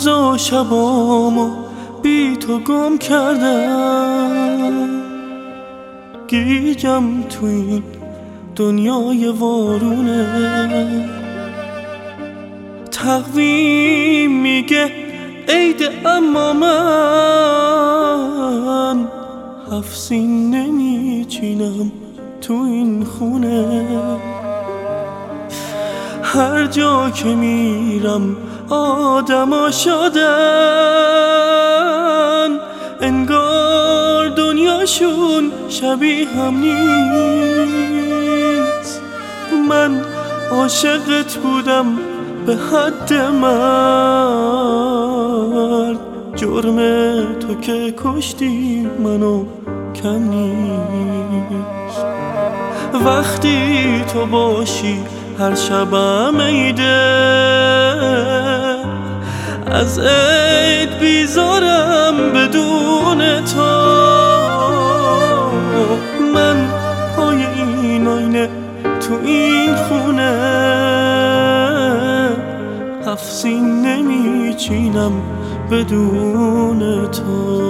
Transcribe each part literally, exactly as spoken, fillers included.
روزا شبامو بی تو گم کردم، گیجم تو این دنیای وارونه. تقویم میگه عید، اما من هفت سین نمیچینم تو این خونه. هر جا که میرم آدما شدن، انگار دنیاشون شبیه هم نیست. من عاشقت بودم به حد مرد، جرم تو که کشتی منو کم نیست. وقتی تو باشی هر شبم عیده، از عید بیزارم بدون تو. من پای این آینه تو این خونه، هفت سین نمیچینم بدون تو.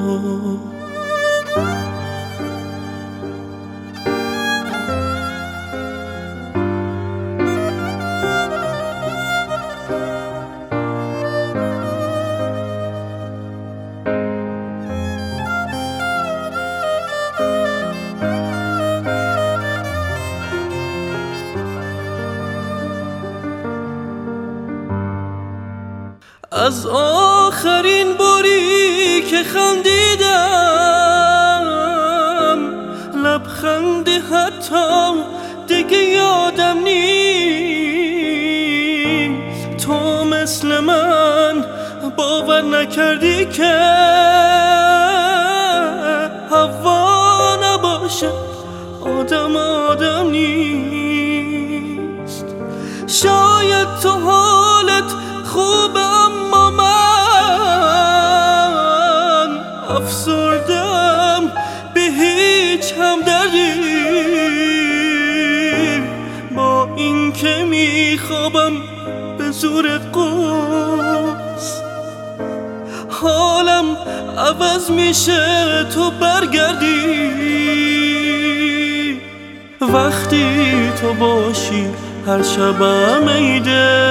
از آخرین باری که خندیدم، لبخندی حتی دیگه یادم نیست. تو مثل من باور نکردی که هوا نباشه آدم آدم نیست. شاید تو حالت خوبه، اما من افسردم به هیچ همدردی. با این که میخوابم به زور قرص، حالم عوض میشه تو برگردی. وقتی تو باشی هر شبم عیده،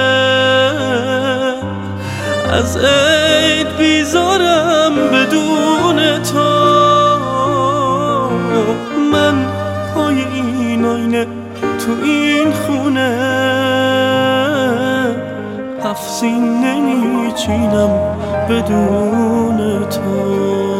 از عید بیزارم بدون تو. من پای این آینه تو این خونه، هفت سین نمیچینم بدون تو.